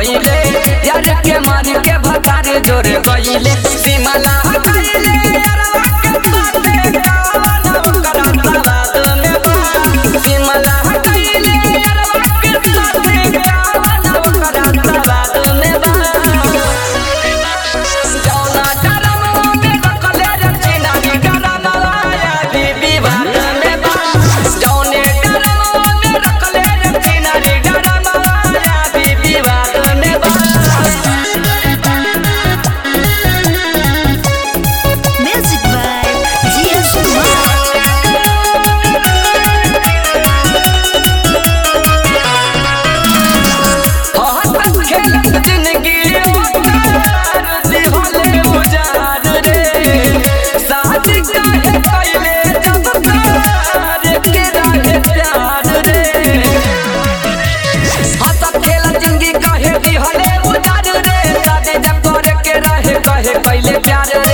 गईले यार के मार के भतार जोर गईले सिमला गईले यारवा के बाटे कावन ओकरा सवाद में बा सिमला गईले यारवा के बाटे कावन ओकरा सवाद में बा जौना डरम में रखले रे चिनारी गरम आया बीबी बात में बा जौने डरम में रखले रे चिनारी गरम आया बीबी बात में बा। Music by Jiya Kumar. हंसत खेलत जिंदगी उतार दिहले उजार रे शादी काहे कइले जब तार के रहे प्यार रे हंसत खेलत जिंदगी काहे दिहले उजार रे शादी जब करे के रहे कहे कइले प्यार